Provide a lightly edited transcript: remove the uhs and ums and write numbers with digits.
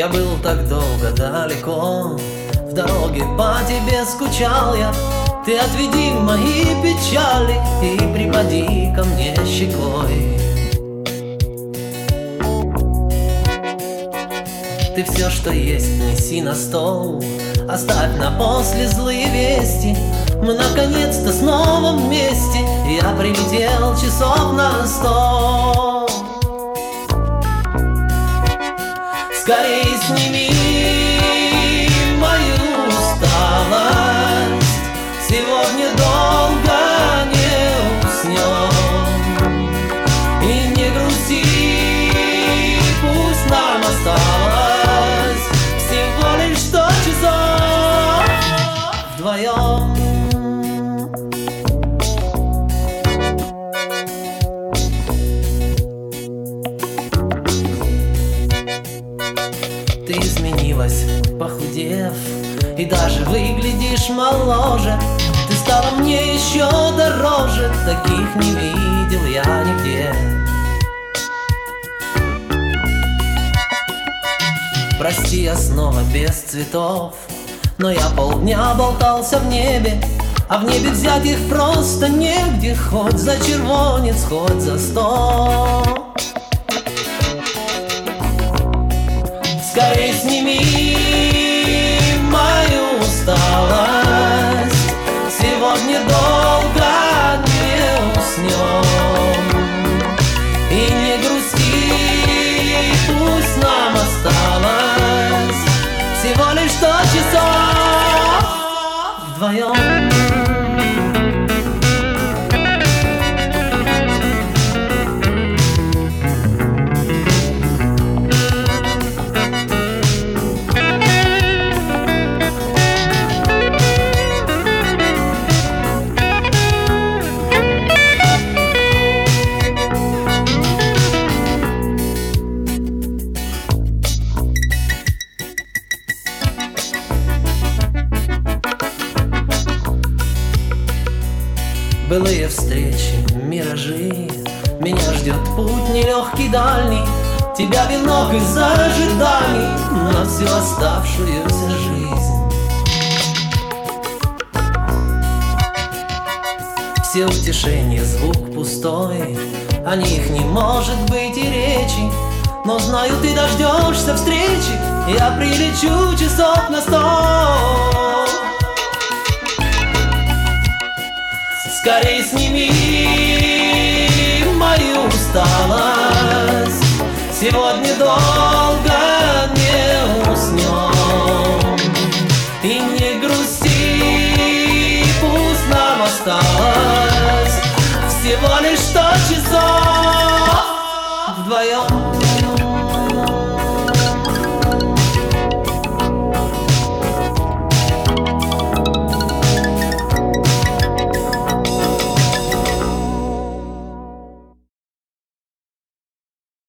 Я был так долго далеко, в дороге по тебе скучал я. Ты отведи мои печали и припади ко мне щекой. Ты все, что есть, неси на стол, оставь на после злые вести. Мы наконец-то снова вместе, я прилетел часов на 100. Скорей сними мою усталость, сегодня долго не уснем. И не грусти, пусть нам осталось всего лишь 100 часов вдвоем. Ты изменилась, похудев, и даже выглядишь моложе. Ты стала мне еще дороже, таких не видел я нигде. Прости, я снова без цветов, но я полдня болтался в небе, а в небе взять их просто негде, хоть за червонец, хоть за 100. Скорей сними мою усталость, сегодня долго не уснем. И не грусти, пусть нам осталось всего лишь 100 часов вдвоем. Былые встречи, миражи, меня ждет путь нелегкий дальний. Тебя венок из ожиданий на всю оставшуюся жизнь. Все утешения, звук пустой, о них не может быть и речи. Но знаю, ты дождешься встречи, я прилечу часов на 100. Скорей сними мою усталость, сегодня долго не уснем. И не грусти, пусть нам осталось всего лишь 100 часов вдвоем.